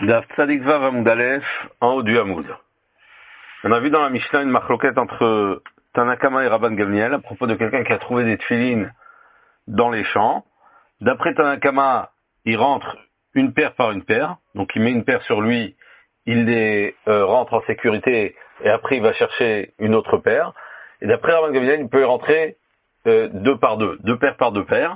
Daf Tzadik Vav Amoud Aleph, en haut du Hamoud. On a vu dans la Mishnah une marloquette entre Tanakama et Rabban Gamliel à propos de quelqu'un qui a trouvé des tefilines dans les champs. D'après Tanakama, il rentre une paire par une paire, donc il met une paire sur lui, il les rentre en sécurité et après il va chercher une autre paire. Et d'après Rabban Gamliel, il peut y rentrer deux paires par deux paires.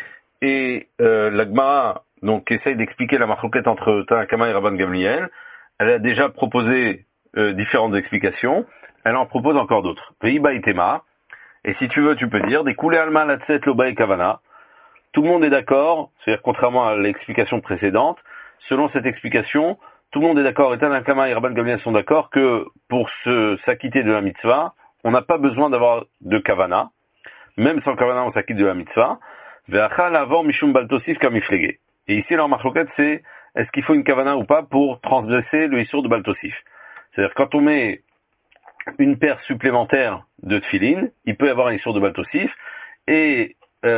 Et la Gemara donc essaye d'expliquer la marloquette entre Tanakama et Rabban Gamliel. Elle a déjà proposé différentes explications. Elle en propose encore d'autres. Veiba itema. Et si tu veux, tu peux dire des coulées alma latset loba et kavana. Tout le monde est d'accord, c'est-à-dire contrairement à l'explication précédente, selon cette explication, tout le monde est d'accord, et Tanakama et Rabban Gamliel sont d'accord que pour s'acquitter de la mitzvah, on n'a pas besoin d'avoir de kavana. Même sans kavana, on s'acquitte de la mitzvah. Ve'achal avor mishum baltosif kamiflege. Et ici, leur marloquette, c'est est-ce qu'il faut une kavana ou pas pour transgresser le issour de baltosif. C'est-à-dire quand on met une paire supplémentaire de tefilin, il peut y avoir un issour de baltosif. Et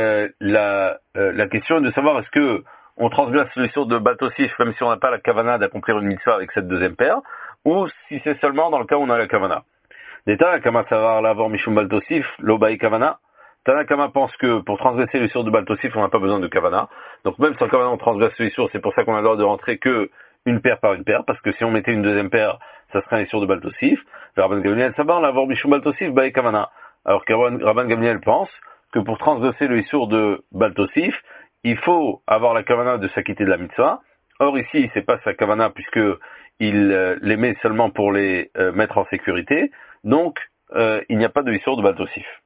la question est de savoir est-ce que on transgresse le issour de baltosif même si on n'a pas la kavana d'accomplir une mitzvah avec cette deuxième paire, ou si c'est seulement dans le cas où on a la kavana. D'état, kama savar l'avor mishum baltosif, l'obaï kavana. Tanakama pense que pour transgresser l'issur de baltosif, on n'a pas besoin de kavana. Donc même sans kavana, on transgresse l'issur, c'est pour ça qu'on a le droit de rentrer que une paire par une paire, parce que si on mettait une deuxième paire, ça serait un issur de baltosif. Rabban Gamliel sabar l'avor mishum baltosif, baï kavana. Alors que Rabban Gamliel pense que pour transgresser le issur de baltosif, il faut avoir la kavana de s'acquitter de la mitzvah. Or ici, c'est pas sa kavana puisque il les met seulement pour les mettre en sécurité. Donc, il n'y a pas de issur de baltosif.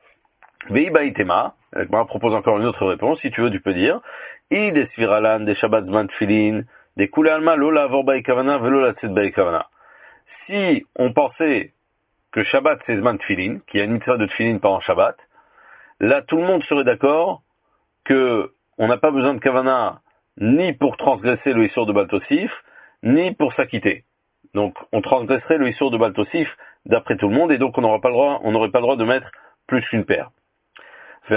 Veiba itema, on propose encore une autre réponse, si tu veux, tu peux dire, I des sviralan, des shabbat zman tfilin, des koulé alma, lola avor baï kavana, velo la tset baï kavana. Si on pensait que Shabbat c'est zman tfilin, qu'il y a une mitzvah de tfilin pendant Shabbat, là tout le monde serait d'accord que on n'a pas besoin de kavana ni pour transgresser le issur de baltosif, ni pour s'acquitter. Donc on transgresserait le issur de baltosif d'après tout le monde, et donc on n'aurait pas le droit de mettre plus qu'une paire. Et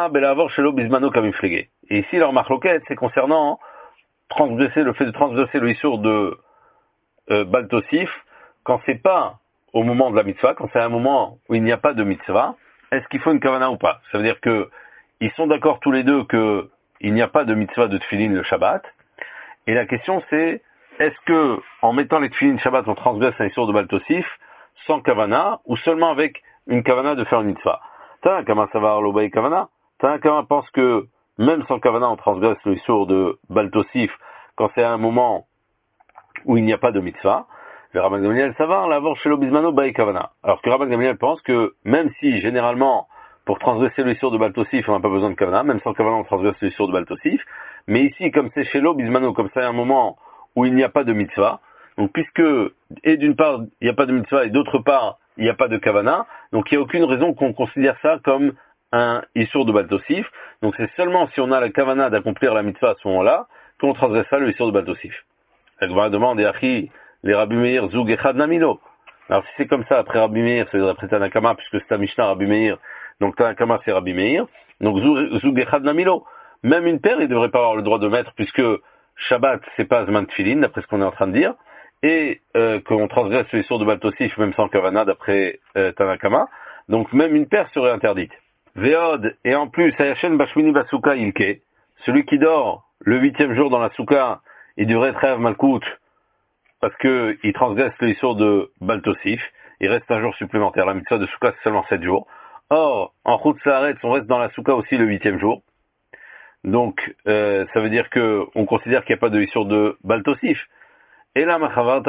ici leur marloquette, c'est concernant le fait de transgresser le issur de baltosif quand c'est pas au moment de la mitzvah, quand c'est un moment où il n'y a pas de mitzvah, est-ce qu'il faut une kavana ou pas? Ça veut dire que ils sont d'accord tous les deux que il n'y a pas de mitzvah de tefillin le Shabbat. Et la question c'est, est-ce que en mettant les tefillin Shabbat on transgresse un issur de baltosif sans kavana ou seulement avec une kavana de faire une mitzvah? Tanakama savar l'obay kavana. Tanakama pense que même sans kavana on transgresse le issur de baltosif quand c'est un moment où il n'y a pas de mitzvah. Le Rabban Gamliel savar l'avor shelo bismano bay kavana. Alors que Rabban Gamliel pense que même si généralement pour transgresser le issur de baltosif on n'a pas besoin de kavana, même sans kavana on transgresse le issur de baltosif, mais ici comme c'est shelo bismano, comme c'est un moment où il n'y a pas de mitzvah, donc puisque et d'une part il n'y a pas de mitzvah et d'autre part il n'y a pas de kavana, donc il n'y a aucune raison qu'on considère ça comme un issur de baltosif. Donc c'est seulement si on a la kavana d'accomplir la mitzvah à ce moment-là qu'on transgressera le issur de baltosif. La Gemara demande, et Achi, les Rabbi Meir, Zug Echad Namilo. Alors si c'est comme ça, après Rabbi Meir, ça veut dire après Tanakama, puisque c'est un Mishnah Rabbi Meir, donc Tanakama c'est Rabbi Meir, donc Zug Echad Namilo. Même une paire, il ne devrait pas avoir le droit de mettre, puisque Shabbat c'est pas Zman Tfilin, d'après ce qu'on est en train de dire, et qu'on transgresse le issur de baltosif même sans kavana d'après Tanakama, donc même une paire serait interdite. Veod, et en plus, Hayashen Bashmini Basuka Ilke, celui qui dort le 8e jour dans la souka, il devrait être Rav Malkout, parce que il transgresse le issur de baltosif, il reste un jour supplémentaire, la mitzvah de souka c'est seulement 7 jours. Or, en Chutz Laaretz, on reste dans la souka aussi le 8e jour, donc ça veut dire que on considère qu'il n'y a pas de issur de baltosif. Et là,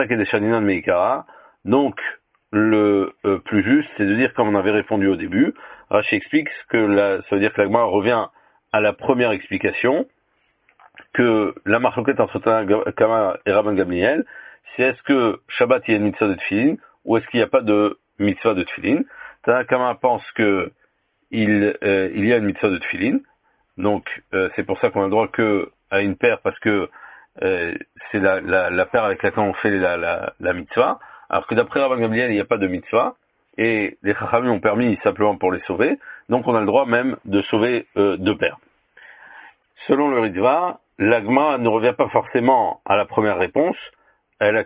donc le plus juste, c'est de dire comme on avait répondu au début. Rashi explique que ça veut dire que la Gemara revient à la première explication, que la marloquette entre Tanakama et Rabban Gamliel, c'est est-ce que Shabbat il y a une mitzvah de tefillin ou est-ce qu'il n'y a pas de mitzvah de tefillin. Tanakama pense que il y a une mitzvah de tefillin, donc c'est pour ça qu'on a le droit que à une paire parce que c'est la paire avec laquelle on fait la mitzvah, alors que d'après Rabban Gamliel il n'y a pas de mitzvah et les Chachamim ont permis simplement pour les sauver, donc on a le droit même de sauver deux paires. Selon le Ritva, l'Agma ne revient pas forcément à la première réponse, elle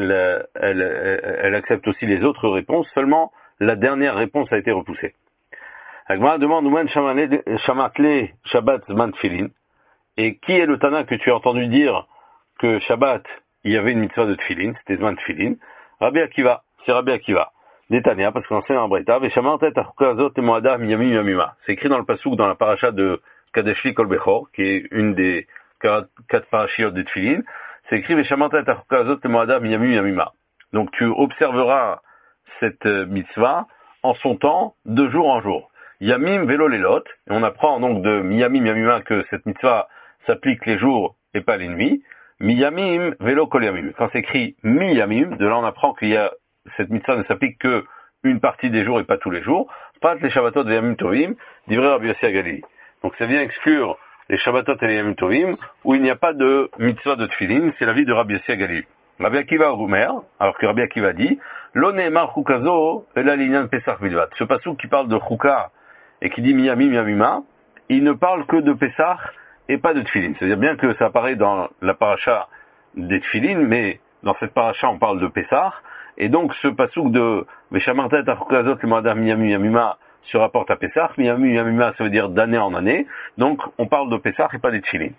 accepte aussi les autres réponses, seulement la dernière réponse a été repoussée. L'Agma demande Oumen Shamatle Shabbat Zman Tfilin. Et qui est le Tana que tu as entendu dire que Shabbat, il y avait une mitzvah de Tfilin, c'était Zman Tfilin? Rabbi Akiva, c'est Rabbi Akiva. Netanya, parce qu'on enseigne en Breta, Veshamartet Achukazot et Moada Miyamim Yamima. C'est écrit dans le passouk, dans la paracha de Kadeshli Kol Bechor, qui est une des 4 parachiotes de Tfilin. C'est écrit Veshamartet Achukazot et Moada Miyamim Yamima. Donc tu observeras cette mitzvah en son temps, de jour en jour. Yamim Velo Lelot, et on apprend donc de Miyamim Yamima que cette mitzvah s'applique les jours et pas les nuits. Miyamim Velo Kol Yamim. Quand c'est écrit Miyamim, de là on apprend qu'il y a cette mitzvah ne s'applique que une partie des jours et pas tous les jours. Pas les Shabbatot et Yamim Tovim, d'ivrei Rabbi Yossi Agalili. Donc ça vient exclure les Shabbatot et les Yamim Tovim, où il n'y a pas de mitzvah de Tfilin, c'est l'avis de Rabbi Yossi Agalili. Rabbi Akiva Omer, alors que Rabbi Akiva dit, Lo ne'emar chukazo ela l'inyan Pesach bilvat. Ce passouk qui parle de Chouka et qui dit Miyamim Yamima, il ne parle que de Pesach et pas de Tfilin. C'est-à-dire bien que ça apparaît dans la paracha des Tfilin, mais dans cette paracha on parle de Pesach, et donc ce passouk de Veshamartet Achukazot le Moada Miyamim Yamima se rapporte à Pesach. Miyamim Yamima ça veut dire d'année en année, donc on parle de Pesach et pas des Tfilin.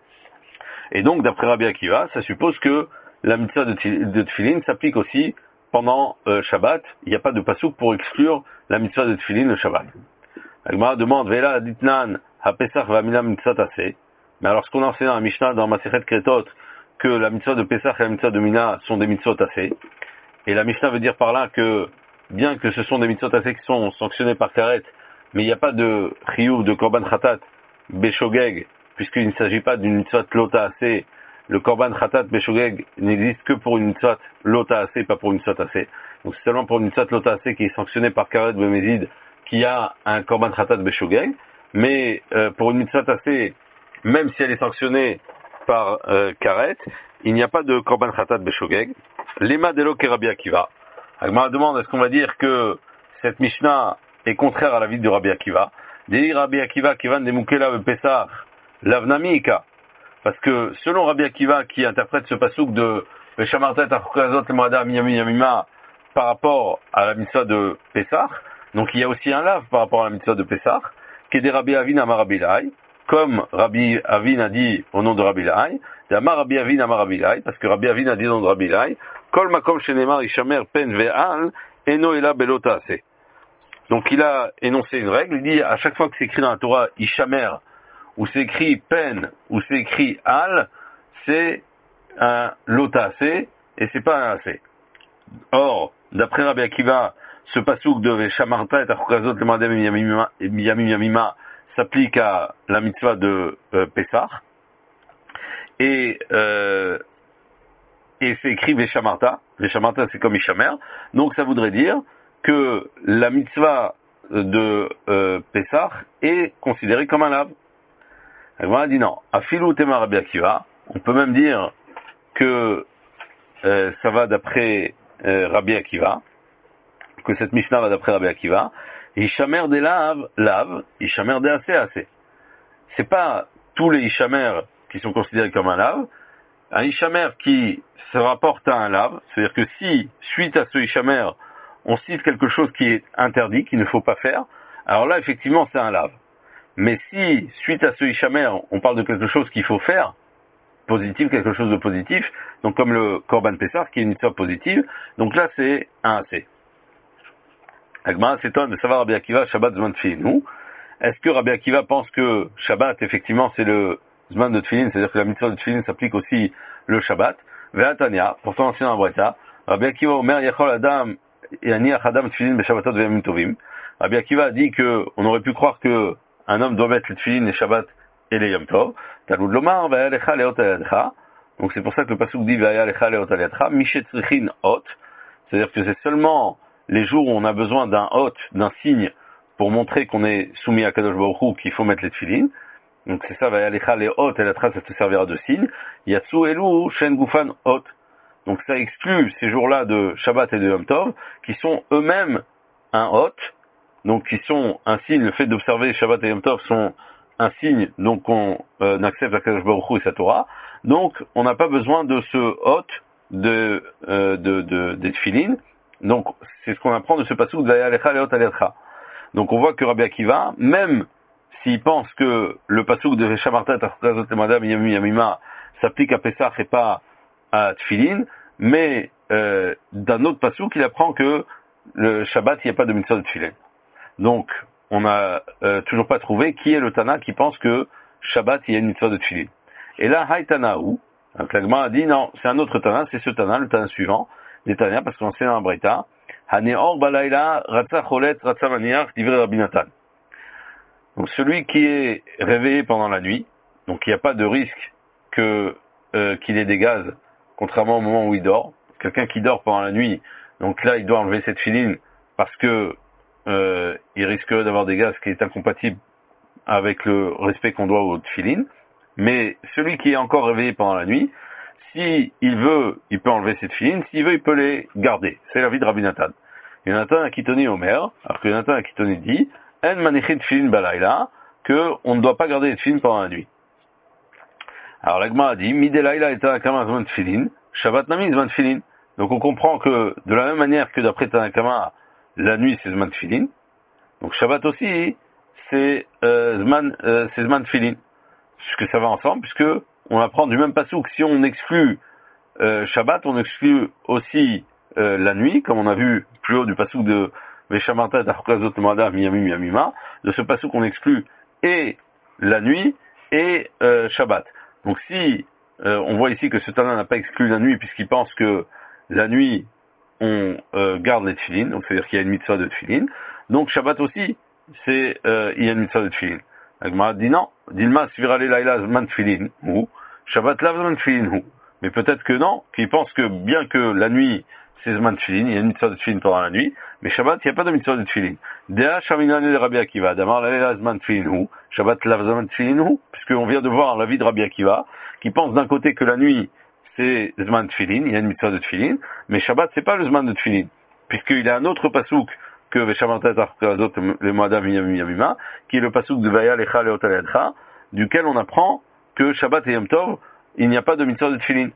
Et donc d'après Rabbi Akiva, ça suppose que la mitzvah de Tfilin s'applique aussi pendant Shabbat. Il n'y a pas de passouk pour exclure la mitzvah de Tfilin le Shabbat. L'Agmara demande Vela Ditnan HaPesach Vamina Mitzvah Taseh. Mais alors ce qu'on a enseigné dans la Mishnah, dans Masechet Kretot, que la mitzvah de Pesach et la mitzvah de Mina sont des mitzvot Taseh. Et la Mishnah veut dire par là que, bien que ce sont des mitzvot Taseh qui sont sanctionnés par Karet, mais il n'y a pas de Chiyuv de Korban Khatat Beshogeg, puisqu'il ne s'agit pas d'une mitzvah Lota Aseh. Le Korban Khatat Beshogeg n'existe que pour une mitzvah Lota Aseh, pas pour une mitzvah Aseh. Donc c'est seulement pour une mitzvah Lota Aseh qui est sanctionnée par Karet Bemezid qui a un Korban Khatat Beshogeg. Mais pour une mitzvah Aseh, même si elle est sanctionnée par Karet, il n'y a pas de Korban Khatat Beshogeg. Lema Delo Rabbi Akiva. Agmara demande, est-ce qu'on va dire que cette Mishnah est contraire à l'avis de Rabbi Akiva? Deli Rabbi Akiva Kivan Demukela Pesach Lavnamika. Parce que selon Rabbi Akiva qui interprète ce passouk de Veshamartet Achukazot le Moada Miyamim Yamima par rapport à la mitzvah de Pesach, donc il y a aussi un lave par rapport à la mitzvah de Pesach, qui est des Rabbi Avin Amar Rabbi Lai, comme Rabbi Avin a dit au nom de Rabbi Lai, d'Amar Rabbi Avin Amar Rabbi Lai, parce que Rabbi Avin a dit au nom de Rabbi Lai, Kol Makom Shenemar Ishamer Pen Ve'al Eno Ela Belota Ase. Donc il a énoncé une règle, il dit à chaque fois que c'est écrit dans la Torah Ishamer, où c'est écrit pen, où c'est écrit al, c'est un lota assez, et c'est pas un assez. Or, d'après Rabbi Akiva, ce passouk de Veshamarta et Achukazot le Moada Miyamim Yamima s'applique à la mitzvah de Pesach, et c'est écrit Veshamarta c'est comme Ishamer, donc ça voudrait dire que la mitzvah de Pesach est considérée comme un lave. On dit non. Afilou tema Rabbi Akiva. On peut même dire que ça va d'après Rabbi Akiva, que cette Mishnah va d'après Rabbi Akiva. Ishamer des lave, Ishamer des assez. C'est pas tous les Ishamer qui sont considérés comme un lave. Un Ishamer qui se rapporte à un lave, c'est-à-dire que si, suite à ce Ishamer, on cite quelque chose qui est interdit, qu'il ne faut pas faire, alors là, effectivement, c'est un lave. Mais si, suite à ce Ishamer, on parle de quelque chose qu'il faut faire, positif, quelque chose de positif, donc comme le Korban Pessah, qui est une mitzvah positive, donc là c'est un assez. Agmara s'étonne de savoir Rabbi Akiva, Shabbat Zman Tfilin. Est-ce que Rabbi Akiva pense que Shabbat, effectivement, c'est le Zman de Tfilin, c'est-à-dire que la mitzvah de Tfilin s'applique aussi le Shabbat? Ve'atania, pourtant ancien en Breta, Rabbi Akiva Omer Yachol Adam, Yaniach Adam Tfilin Beshabbatot Ve'yamim Tovim. Rabbi Akiva a dit que on aurait pu croire que un homme doit mettre les tefillin, les Shabbat et les Yom Tov. Talmud lomar, va'alecha leot alayadcha. Donc c'est pour ça que le pasuk dit va'alecha leot alayadcha, mishetzrichin hot. C'est-à-dire que c'est seulement les jours où on a besoin d'un hot, d'un signe, pour montrer qu'on est soumis à Kadosh Baruch Hu, qu'il faut mettre les tefillin. Donc c'est ça, va'alecha leot alayadcha, ça te servira de signe. Yatsu elu shen gufan hot. Donc ça exclut ces jours-là de Shabbat et de Yom Tov, qui sont eux-mêmes un hot, donc qui sont un signe, le fait d'observer Shabbat et Yom Tov sont un signe, donc on accepte Akadosh Baruch Hu et sa Torah. Donc on n'a pas besoin de ce hôte des tefilin. Donc c'est ce qu'on apprend de ce pasuk d'Ayalecha Leot Alecha. Donc on voit que Rabbi Akiva, même s'il pense que le pasuk de Shamartat Achukazot Lemadam Yamim Yamima s'applique à Pessah et pas à tefilin, mais d'un autre pasuk il apprend que le Shabbat il n'y a pas de mitzvah de tefilin. Donc on n'a toujours pas trouvé qui est le Tana qui pense que Shabbat il y a une mitzvah de tefilin. Et là Haïtanahu, Klagma a dit non, c'est un autre Tana, c'est ce Tana, le Tana suivant, des Tanya, parce qu'on sait dans un Breita, Haneor Balayla Ratsa Cholet Ratsa Maniach Divrei Rabbi Natan. Donc celui qui est réveillé pendant la nuit, donc il n'y a pas de risque qu'il ait des gaz, contrairement au moment où il dort. Quelqu'un qui dort pendant la nuit, donc là il doit enlever cette filine parce que il risquerait d'avoir des gaz qui est incompatible avec le respect qu'on doit aux tefilines. Mais celui qui est encore réveillé pendant la nuit, si il veut, il peut enlever ses tefilines, s'il veut, il peut les garder. C'est l'avis de Rabbi Natan. Et Natan Akitoni Omer, alors que Natan Akitoni dit, En manichit tefilin balayla, que on ne doit pas garder les tefilines pendant la nuit. Alors l'Agma a dit, Midelaïla est Tanakama zman tefilin, Shabbat nami zman tefilin. Donc on comprend que de la même manière que d'après Tanakama, la nuit c'est zman tefilin, donc Shabbat aussi c'est zman tefilin. Puisque ça va ensemble, puisque on apprend du même passouk. Si on exclut Shabbat, on exclut aussi la nuit, comme on a vu plus haut du passouk de Veshamartat Achukazot Lemadam Yamim Yamima. De ce passouk, on exclut et la nuit et Shabbat. Donc si on voit ici que ce Tana n'a pas exclu la nuit, puisqu'il pense que la nuit on garde les tefilin, donc c'est-à-dire qu'il y a une mitzvah de tefilin. Donc Shabbat aussi, il y a une mitzvah de tefilin. L'Agma dit non, Dilma Svirale Laila Zman Tfilin, ou Shabbat Lav Zman Tfilin, ou. Mais peut-être que non, qu'il pense que bien que la nuit c'est Zman Tfilin, il y a une mitzvah de Tfilin pendant la nuit, mais Shabbat il n'y a pas de mitzvah de Tfilin. Dea Shaminane de Rabbi Akiva, Damar Laila Zman Tfilin, ou Shabbat Lav Zman Tfilin, ou, puisqu'on vient de voir l'avis de Rabbi Akiva, qui pense d'un côté que la nuit c'est Zman Tfilin, il y a une mitzvah de Tfilin, mais Shabbat c'est pas le Zman de Tfilin, puisqu'il y a un autre pasouk que Veshamartat Achukazot Lemadam Yamim Yamima, qui est le pasuk de Vayalecha Leot Alecha, duquel on apprend que Shabbat et Yom Tov, il n'y a pas de mitzvah de tefilin.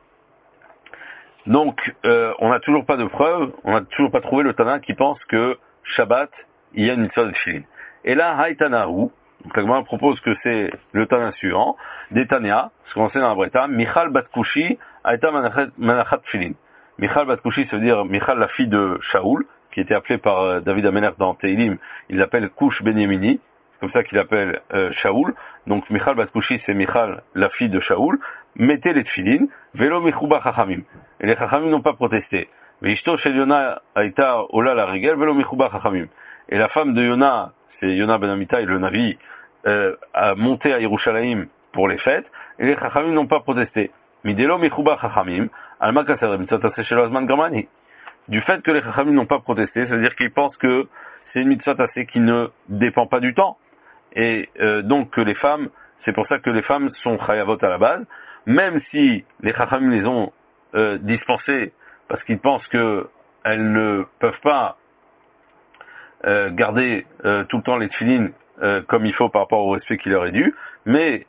Donc, on n'a toujours pas de preuve, on n'a toujours pas trouvé le Tana qui pense que Shabbat, il y a une mitzvah de tefilin. Et là, Haïtanahu, donc la Gemara propose que c'est le Tana suivant, des Tanya, ce qu'on sait dans la Breta, Michal Bat Kushi, Haïta Manachat Tefilin. Michal Bat Kushi, ça veut dire Michal, la fille de Shaoul, qui était appelé par David Amelech dans Teilim, il l'appelle Kush Ben Yemini, c'est comme ça qu'il appelle Shaoul. Donc Michal Bat Kushi, c'est Michal, la fille de Shaoul. Mettez les tefilin, velo mechuba chachamim. Et les chachamim n'ont pas protesté. Veishto shel Yona aita ola la regel, velo mechuba chachamim. Et la femme de Yona, c'est Yona Ben Amitai, le Navi, a monté à Yerushalayim pour les fêtes, et les chachamim n'ont pas protesté. Midelo mechuba chachamim, alma kaser mitzvot shelo azman gramani. Du fait que les chachamim n'ont pas protesté, c'est-à-dire qu'ils pensent que c'est une mitzvah tassée qui ne dépend pas du temps. Et donc que les femmes, c'est pour ça que les femmes sont chayavot à la base, même si les chachamim les ont dispensées parce qu'ils pensent que elles ne peuvent pas garder tout le temps les tefilines comme il faut par rapport au respect qui leur est dû, mais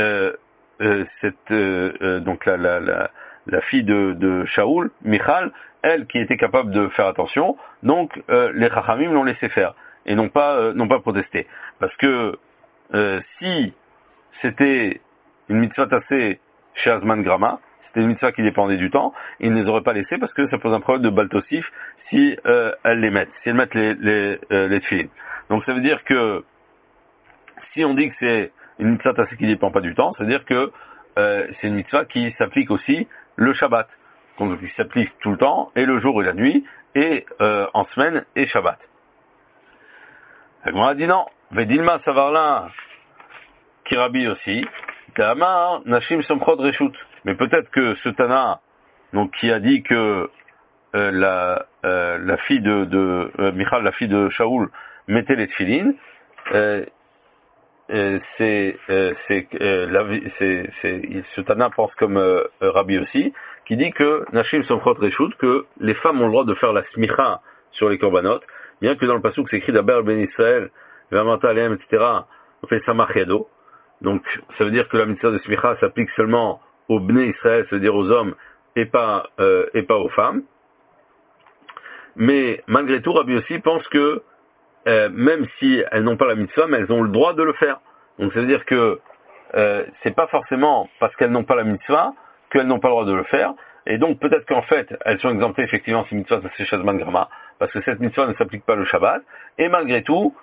donc la fille de Shaoul, Michal, elle qui était capable de faire attention, donc les chachamim l'ont laissé faire et n'ont pas protesté, parce que si c'était une mitzvah tassée chez Azman Grama, c'était une mitzvah qui dépendait du temps, ils ne les auraient pas laissés parce que ça pose un problème de baltosif si elles les mettent, si elles mettent les tefilines. Donc ça veut dire que si on dit que c'est une mitzvah tassée qui ne dépend pas du temps, ça veut dire que c'est une mitzvah qui s'applique aussi le Shabbat, donc qui s'applique tout le temps, et le jour et la nuit, et en semaine et Shabbat. On a dit non, Vedilma Savarla Kirabi aussi, Tamar Nashim Somchod Reshut. Mais peut-être que ce Tana, donc qui a dit que la fille de Michal, la fille de Shaoul, mettait les tefilines, ce Tana pense comme Rabbi aussi, qui dit que Nashim Somchot Reshut, que les femmes ont le droit de faire la smicha sur les korbanot, bien que dans le pasuk c'est écrit d'Aber Ben Israël, Vamata Aleem, etc., on fait Samach Yado. Donc, ça veut dire que la mitzvah de Smicha s'applique seulement aux Bnei Israël, c'est-à-dire aux hommes, et pas aux femmes. Mais, malgré tout, Rabbi Yossi pense que, même si elles n'ont pas la mitzvah, mais elles ont le droit de le faire. Donc, ça veut dire que, c'est pas forcément parce qu'elles n'ont pas la mitzvah qu'elles n'ont pas le droit de le faire. Et donc, peut-être qu'en fait, elles sont exemptées, effectivement, si mitzvah, ça c'est Shazman Grama, parce que cette mitzvah ne s'applique pas le Shabbat. Et malgré tout,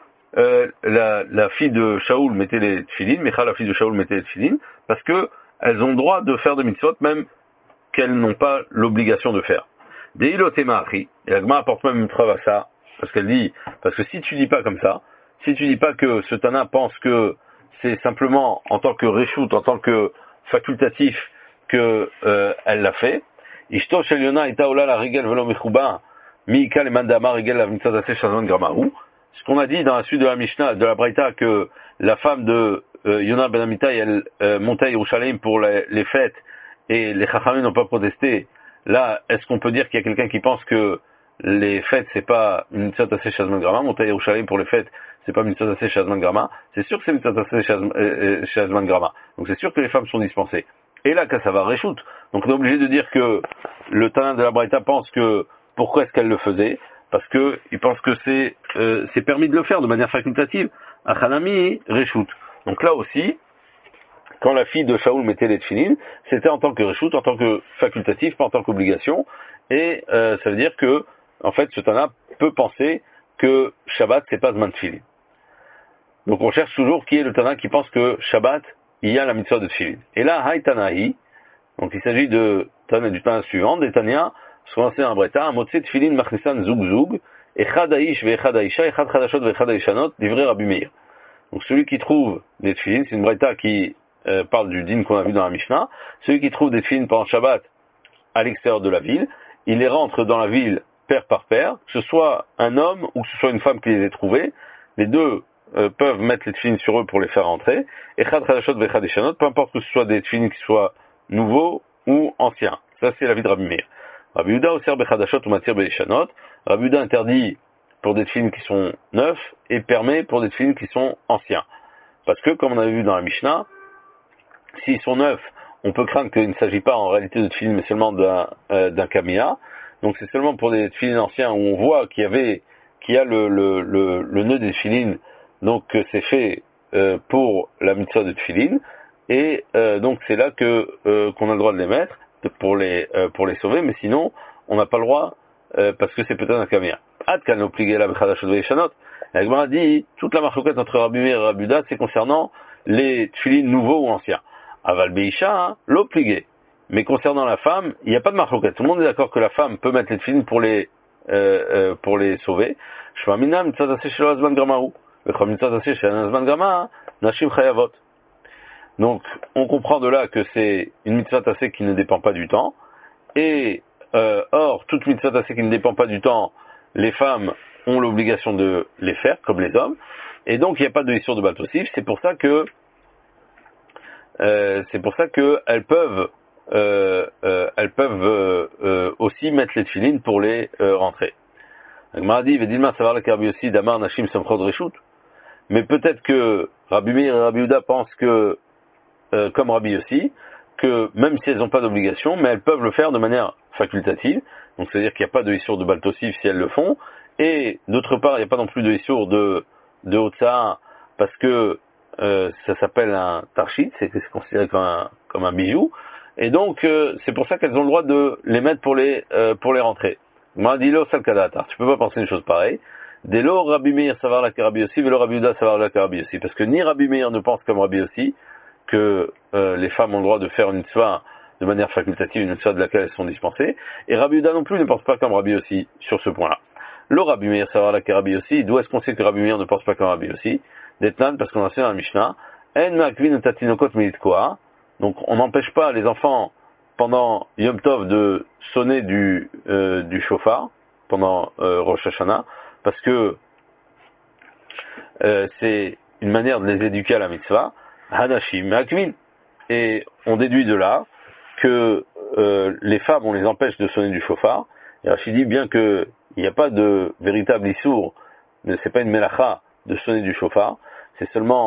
la fille de Shaoul mettait les tefilines, Micha, la fille de Shaoul mettait les tefilines, parce que elles ont le droit de faire de mitzvot, même qu'elles n'ont pas l'obligation de faire. Des ilotema appris, et la Gemara apporte même une preuve à ça, parce qu'elle dit, parce que si tu dis pas comme ça, si tu dis pas que ce Tana pense que c'est simplement en tant que reshoot, en tant que facultatif, que elle l'a fait, Ishto shel Yona ita ola la rigel velo mechuba, miika le mandama rigel la mitzvah d'aseh shazman gramaou. Ce qu'on a dit dans la suite de la Mishnah, de la Braïta, que la femme de Yona ben Amitai, elle montait à Yerushalayim pour les fêtes, et les Chachamim n'ont pas protesté. Là, est-ce qu'on peut dire qu'il y a quelqu'un qui pense que les fêtes, c'est pas une mitzvah d'aseh shazman grama, monter à Yerushalayim pour les fêtes, c'est pas une mitzvah d'aseh shazman grama? C'est sûr que c'est une mitzvah d'aseh shazman grama. Donc c'est sûr que les femmes sont dispensées. Et là, quand ça va reshoot. Donc on est obligé de dire que le Tana de la Braïta pense que, pourquoi est-ce qu'elle le faisait? Parce que il pense que c'est permis de le faire de manière facultative. Achanami reshoot. Donc là aussi, quand la fille de Shaoul mettait les tefilines, c'était en tant que reshoot, en tant que facultatif, pas en tant qu'obligation. Et ça veut dire que, en fait, ce Tana peut penser que Shabbat, c'est pas Zman Tefilin. Donc on cherche toujours qui est le Tana qui pense que Shabbat, il y a la mitzvah de tefilin. Et là, Hay Tanahi, donc il s'agit du Tana suivant, des Tania, ce qu'on enseigne en Breta, Amotse tefilin machnisan zug zug, echad haish ve'echad haisha, echad chadashot ve'echad haishanot, livré Rabbi Meir. Donc celui qui trouve des tefilin, c'est une Breta qui parle du din qu'on a vu dans la Mishnah, celui qui trouve des tefilin pendant Shabbat à l'extérieur de la ville, il les rentre dans la ville paire par paire, que ce soit un homme ou que ce soit une femme qui les ait trouvés, les deux peuvent mettre les tefilines sur eux pour les faire rentrer. Echad chadashot ve'echad haishanot, peu importe que ce soit des tefilines qui soient nouveaux ou anciens. Ça, c'est l'avis de Rabbi Meir. Rabbi Yehuda osser bechadashot ou matir be'eshanot. Rabbi Yehuda interdit pour des tefilines qui sont neufs et permet pour des tefilines qui sont anciens. Parce que, comme on avait vu dans la Mishnah, s'ils sont neufs, on peut craindre qu'il ne s'agit pas en réalité de tefilines, mais seulement d'un kamea. Donc c'est seulement pour des tefilines anciens où on voit qu'il y a le nœud des tefilines, donc c'est fait pour la mitzvah de tefilin, et donc c'est là qu'on a le droit de les mettre pour les sauver, mais sinon on n'a pas le droit parce que c'est peut-être un kamea. Ad kan l'obligé la bechadashot ve'eshanot. La Gemara dit toute la marloquette entre Rabbi Meir et Rabbi Yehuda, c'est concernant les tefilin nouveaux ou anciens. Aval beisha l'obligé. Mais concernant la femme, il n'y a pas de marloquette. Tout le monde est d'accord que la femme peut mettre les tefilin pour les sauver. Shmamina mitzvah d'aseh shelo azman gramahu. Donc, on comprend de là que c'est une mitzvah tassée qui ne dépend pas du temps. Et, or, toute mitzvah tassée qui ne dépend pas du temps, les femmes ont l'obligation de les faire, comme les hommes. Et donc, il n'y a pas de issur de baltosif. C'est pour ça que elles peuvent aussi mettre les tefilines pour les rentrer. Mais peut-être que Rabbi Meir et Rabbi Yehuda pensent que, comme Rabbi Yossi, que même si elles n'ont pas d'obligation, mais elles peuvent le faire de manière facultative. Donc c'est-à-dire qu'il n'y a pas de issour de baltosif si elles le font. Et d'autre part, il n'y a pas non plus de issour de Hotza parce que ça s'appelle un tarchit, c'est considéré comme un bijou. Et donc c'est pour ça qu'elles ont le droit de les mettre pour les rentrer. Dilo salkadatar, tu peux pas penser une chose pareille. Delo Rabbi Meir savar la Rabbi Yossi, velo Rabbi Yehuda savar la Rabbi Yossi, parce que ni Rabbi Meir ne pense comme Rabbi Yossi que les femmes ont le droit de faire une mitzvah de manière facultative, une mitzvah de laquelle elles sont dispensées, et Rabbi Yehuda non plus ne pense pas comme Rabbi Yossi sur ce point-là. Le Rabbi Meir savar la Rabbi Yossi, d'où est-ce qu'on sait que Rabbi Meir ne pense pas comme Rabbi Yossi? D'Etnan, parce qu'on a enseigné dans la Mishnah, En makvin tatinokot militkoa, donc on n'empêche pas les enfants pendant Yom Tov de sonner du shofar pendant Rosh Hashanah, parce que c'est une manière de les éduquer à la mitzvah, Hadashim Makvin. Et on déduit de là que les femmes, on les empêche de sonner du shofar. Et Rachid dit, bien qu'il n'y a pas de véritable issour, mais c'est pas une melacha de sonner du shofar, c'est seulement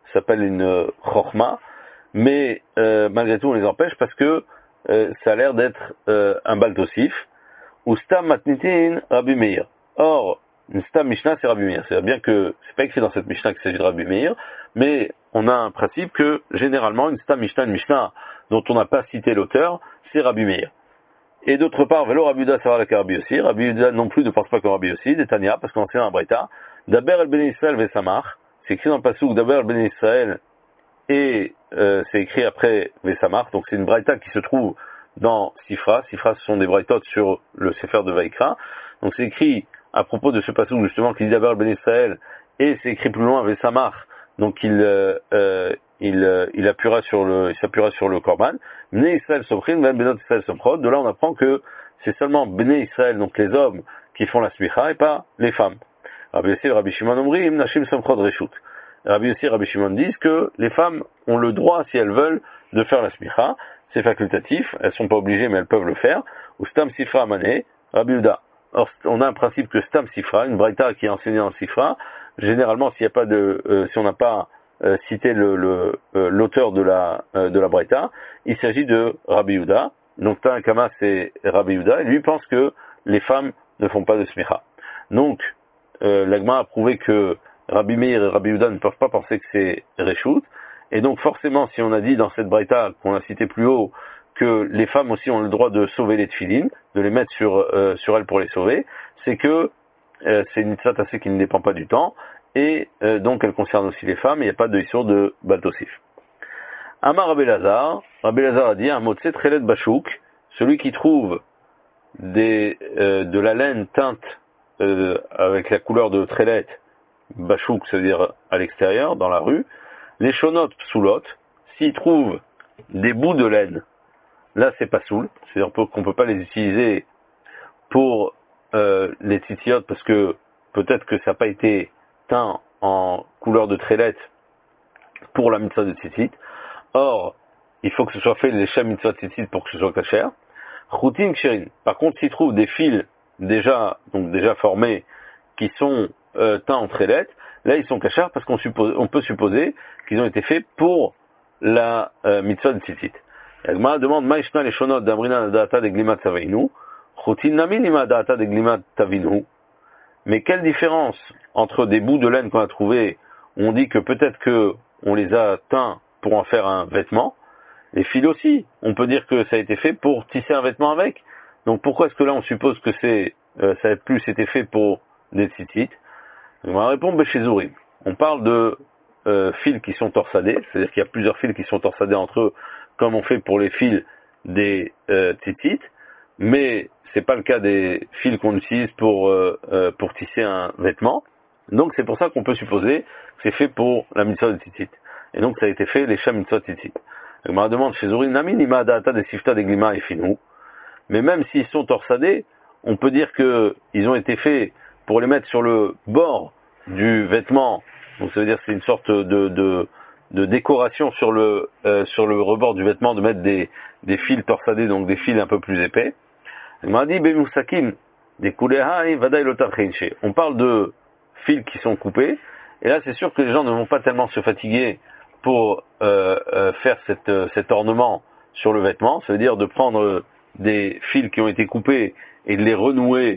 s'appelle une chorma, mais malgré tout on les empêche parce que ça a l'air d'être un baltosif, ou stam matnitin Rabbi Meir. Or, une stam Mishnah c'est Rabbi Meir. C'est bien que c'est pas écrit dans cette Mishnah qu'il s'agit de Rabbi Meir, mais on a un principe que généralement une stam Mishnah, une Mishnah dont on n'a pas cité l'auteur, c'est Rabbi Meir. Et d'autre part, Velo Rabbi Yehuda Savar la Rabbi Yossi. Rabbi Yehuda non plus ne pense pas comme Rabbi Yossi, des Tania, parce qu'on sait dans la Braïta, Daber el Bnei Israël Vesamach, c'est écrit dans le Passouk Daber el Bnei Israël, et c'est écrit après Vesamach, donc c'est une Braïta qui se trouve dans Sifra. Sifra, ce sont des Braïtotes sur le Sefer de Vaikra. Donc c'est écrit à propos de ce Passouk justement qui dit Daber el Bnei Israël, et c'est écrit plus loin Vesamach, donc il s'appuiera sur le Korban. Bnei Israël Somchim, même Benot Israël Somchot. De là, on apprend que c'est seulement Bnei Israël, donc les hommes, qui font la smicha et pas les femmes. Rabbi Yossi et Rabbi Shimon Omrim, Nashim Somchot Reshut. Rabbi Yossi et Rabbi Shimon disent que les femmes ont le droit, si elles veulent, de faire la smicha. C'est facultatif, elles sont pas obligées, mais elles peuvent le faire. Ou Stam Sifra Amané, Rabbi Yehuda. Or, on a un principe que Stam Sifra, une braïta qui est enseignée en Sifra, généralement, s'il y a pas si on n'a pas cité l'auteur de la braïta, il s'agit de Rabbi Yehuda. Donc Tanakama c'est Rabbi Yehuda, et lui pense que les femmes ne font pas de smicha. Donc l'Agma a prouvé que Rabbi Meir et Rabbi Yehuda ne peuvent pas penser que c'est Reshut, et donc forcément si on a dit dans cette braïta qu'on a cité plus haut que les femmes aussi ont le droit de sauver les tefilines, de les mettre sur elles pour les sauver, c'est que c'est une mitzvah tassée qui ne dépend pas du temps, et donc elle concerne aussi les femmes, et il n'y a pas de issur de baltosif. Amar Rabbi Lazar a dit un mot de trelet bachouk, celui qui trouve de la laine teinte avec la couleur de trelet bachouk, c'est-à-dire à l'extérieur, dans la rue, les shonotes psoulot, s'il trouve des bouts de laine, là c'est pas soul, c'est-à-dire qu'on peut pas les utiliser pour les tzitziot parce que peut-être que ça n'a pas été teint en couleur de trelet pour la mitzvah de tzitzit. Or, il faut que ce soit fait les shem mitzvah tzitzit pour que ce soit kasher. Choutin ksherin. Par contre, s'il trouve des fils déjà formés qui sont teints en trelet, là ils sont kasher parce qu'on peut supposer qu'ils ont été faits pour la mitzvah de tzitzit. L'Agma demande Maïshna les shonot d'amrina data de glimat taveinu. Choutin namin ima data de glimat tavinu. Mais quelle différence entre des bouts de laine qu'on a trouvés, on dit que peut-être que on les a teints pour en faire un vêtement, les fils aussi, on peut dire que ça a été fait pour tisser un vêtement avec. Donc pourquoi est-ce que là on suppose que ça a plus été fait pour des tzitzit? On va répondre chez Zourim. On parle de fils qui sont torsadés, c'est-à-dire qu'il y a plusieurs fils qui sont torsadés entre eux, comme on fait pour les fils des tzitzit, mais c'est pas le cas des fils qu'on utilise pour tisser un vêtement. Donc c'est pour ça qu'on peut supposer que c'est fait pour la mitzvah de tzitzit. Et donc ça a été fait les sham mitzvah tzitzit. Je me demande chez Zourim Namin ima data des sifta des glima et finou. Mais même s'ils sont torsadés, on peut dire que ils ont été faits pour les mettre sur le bord du vêtement. Donc ça veut dire que c'est une sorte de décoration sur le rebord du vêtement, de mettre des fils torsadés, donc des fils un peu plus épais. Il m'a dit bemusakim des kulehai vadaï lotarchinche. On parle de fils qui sont coupés, et là c'est sûr que les gens ne vont pas tellement se fatiguer pour faire cet ornement sur le vêtement. Ça veut dire de prendre des fils qui ont été coupés et de les renouer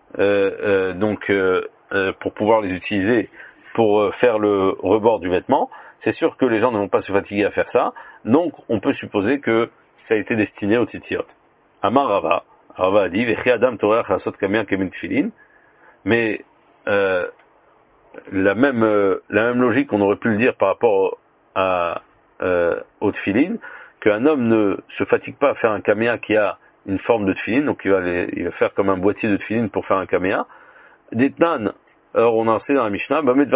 pour pouvoir les utiliser pour faire le rebord du vêtement. C'est sûr que les gens ne vont pas se fatiguer à faire ça, donc on peut supposer que ça a été destiné aux tzitziot. Amar Rava a dit Vechi Adam Torah Chasot Kamia Kemin Tfilin, mais la même logique, on aurait pu le dire par rapport au tfilin, qu'un homme ne se fatigue pas à faire un kamea qui a une forme de tfilin, donc il va faire comme un boîtier de tfilin pour faire un kamea. D'Etnan, alors on a enseigné dans la Mishnah,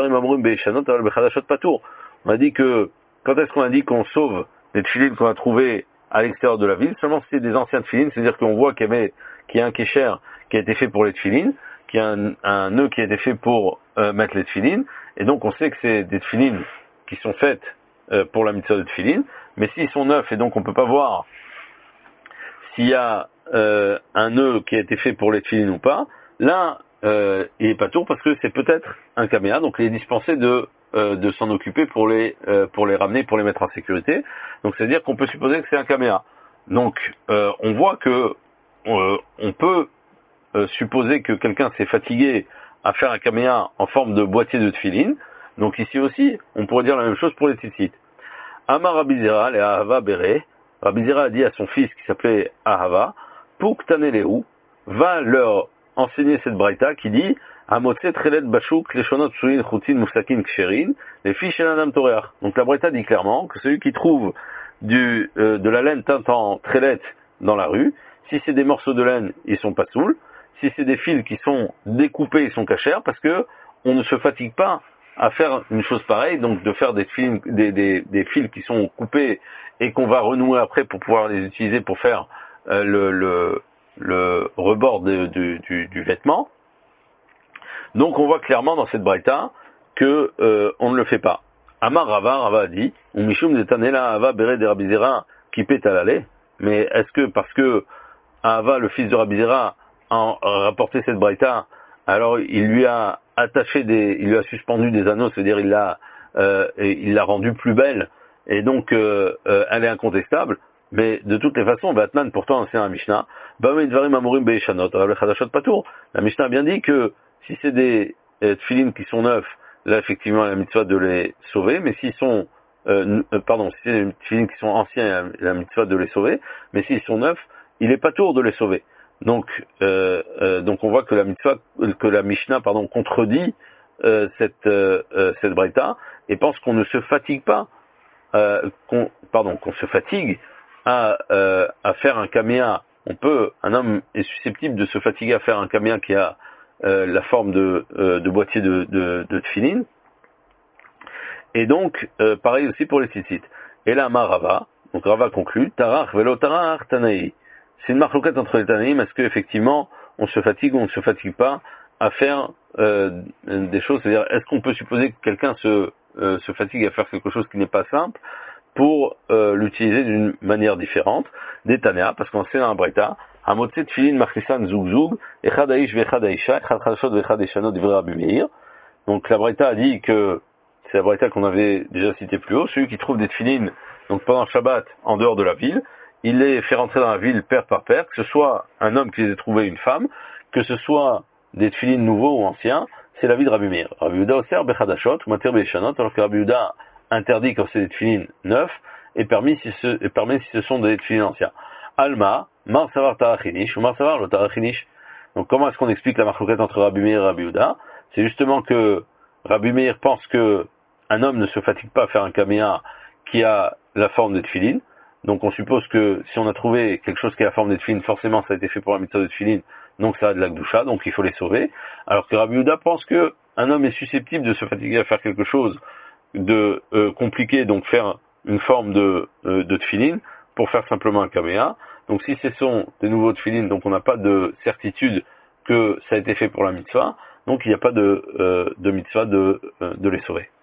on a dit que, quand est-ce qu'on a dit qu'on sauve les tfilin qu'on a trouvés à l'extérieur de la ville? Seulement si c'est des anciens tfilin, c'est-à-dire qu'on voit qu'il y a un kécher qui a été fait pour les tfilin, qu'il y a un nœud qui a été fait pour mettre les tfilin, et donc on sait que c'est des tfilin qui sont faites pour la mitzvah de tfilin, mais s'ils sont neufs et donc on peut pas voir s'il y a un nœud qui a été fait pour les tfilin ou pas, là il est pas tour parce que c'est peut-être un caméa, donc il est dispensé de de s'en occuper pour les ramener, pour les mettre en sécurité. Donc c'est-à-dire qu'on peut supposer que c'est un caméa. Donc on voit que on peut supposer que quelqu'un s'est fatigué à faire un caméa en forme de boîtier de tefilin. Donc ici aussi, on pourrait dire la même chose pour les tzitzit. Amar Rabbi Zera et Ahava Bere. Rabbi Zera a dit à son fils qui s'appelait Ahava, Pouk Tanelehu, va leur enseigner cette braïta qui dit Amotse Trelet Bashuk Leshonot Suin Chutin Musakin Ksherin, les filles chez Adam Toreach. Donc la braïta dit clairement que celui qui trouve de la laine teinte en trélette dans la rue, si c'est des morceaux de laine, ils sont pas saouls. Si c'est des fils qui sont découpés, ils sont cachers, parce que on ne se fatigue pas à faire une chose pareille, donc de faire des fils qui sont coupés et qu'on va renouer après pour pouvoir les utiliser pour faire le rebord du vêtement. Donc on voit clairement dans cette braïta que on ne le fait pas. Amar Rava a dit, ou Mishum de Tanela Ava Bere de Rabbi Zera qui pète à l'aller, mais est-ce que parce que Ava, le fils de Rabbi Zera, a rapporté cette braïta, alors il lui a il lui a suspendu des anneaux, c'est-à-dire il l'a rendue plus belle, et donc elle est incontestable. Mais de toutes les façons, Batman pourtant c'est un Mishnah. La Mishnah a bien dit que si c'est des tefilin qui sont neufs, là effectivement la mitzvah de les sauver, mais s'ils sont si c'est des tefilin qui sont anciens, la mitzvah de les sauver, mais s'ils sont neufs, il est pas tour de les sauver. Donc on voit que la Mishnah contredit cette braïta et pense qu'on ne se fatigue pas, qu'on se fatigue à faire un caméa. Un homme est susceptible de se fatiguer à faire un caméa qui a la forme de boîtier de tefilin. Et donc pareil aussi pour les tzitzit. Et là Rava, donc Rava conclut, Tarach velo tarach Tanaï. C'est une marloquette entre les Tanaïm, est-ce qu'effectivement on se fatigue ou on ne se fatigue pas à faire des choses, c'est-à-dire est-ce qu'on peut supposer que quelqu'un se fatigue à faire quelque chose qui n'est pas simple pour l'utiliser d'une manière différente, des Tana, parce qu'on sait dans la Braïta, Hamotse tefilin marchisan zoug zoug, echad haish ve'echad haisha, echad chadashot ve'echad haishanot divrei Rabbi Meir. Donc la Braïta a dit que, c'est la Braïta qu'on avait déjà citée plus haut, celui qui trouve des tefilin, donc pendant le Shabbat, en dehors de la ville, il les fait rentrer dans la ville paire par paire, que ce soit un homme qui les ait trouvés, une femme, que ce soit des tefilin nouveaux ou anciens, c'est la vie de Rabbi Meir. Rabbi Yehuda oser bechadashot, mater be'eshanot, alors que Rabbi Yehuda interdit quand c'est des tefilin neufs, et permet si ce sont des tefilin anciens. Alma, mar savar tarachinish, ou mar savar lo tarachinish. Donc comment est-ce qu'on explique la marloquette entre Rabbi Meir et Rabbi Yehuda? C'est justement que Rabbi Meir pense que un homme ne se fatigue pas à faire un caméa qui a la forme des tefilin. Donc on suppose que si on a trouvé quelque chose qui a la forme des tefilin, forcément ça a été fait pour la mitzvah de tefilin, donc ça a de la gdusha, donc il faut les sauver. Alors que Rabbi Yehuda pense que un homme est susceptible de se fatiguer à faire quelque chose de compliqué, donc faire une forme de tefilin pour faire simplement un caméa. Donc si ce sont des nouveaux tefilin, donc on n'a pas de certitude que ça a été fait pour la mitzvah, donc il n'y a pas de mitzvah de les sauver.